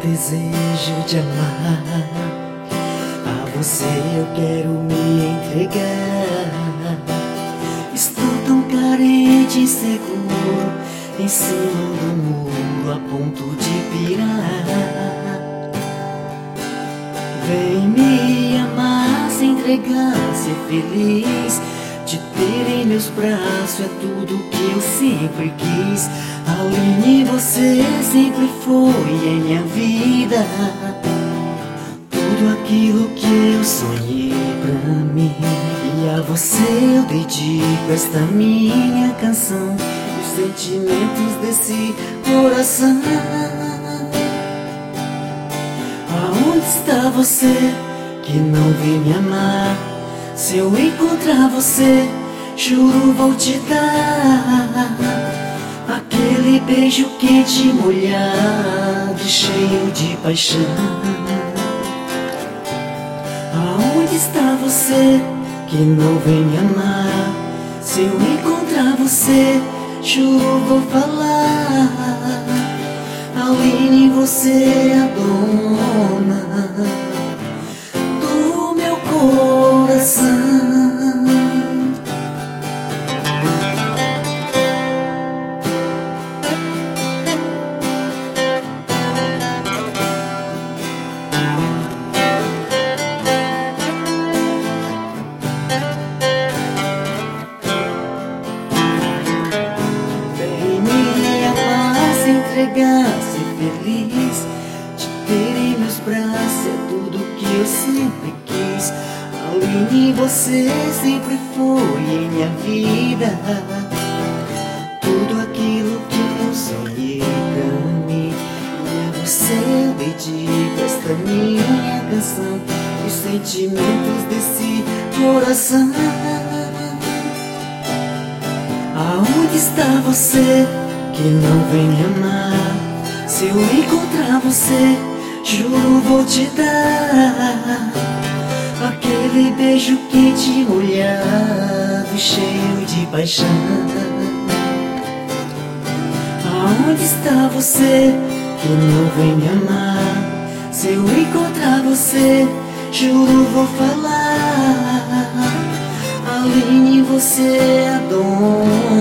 desejo de amar. A você eu quero me entregar. Estou tão carente, inseguro, em cima do muro, a ponto de pirar. Vem me amar, se entregar, ser feliz. Te ter em meus braços é tudo que eu sempre quis. Aline, você sempre foi em minha vida tudo aquilo que eu sonhei pra mim. E a você eu dedico esta minha canção, os sentimentos desse coração. Aonde está você que não vem me amar? Se eu encontrar você, juro vou te dar aquele beijo quente e molhado, cheio de paixão. Aonde está você que não vem me amar? Se eu encontrar você, juro vou falar: Aline, você é a dona do meu coração. Vem me amar, se entregar, ser feliz. Te ter em meus braços é tudo que eu sempre quis. Aline, você sempre foi em minha vida tudo aquilo que eu sonhei pra mim. E a você eu dedico esta minha canção, os sentimentos desse coração. Aonde está você que não vem me amar? Se eu encontrar você, juro vou te dar aquele beijo quente e molhado, cheio de paixão. Aonde está você que não vem me amar? Se eu encontrar você, juro vou falar: Aline, você é a dona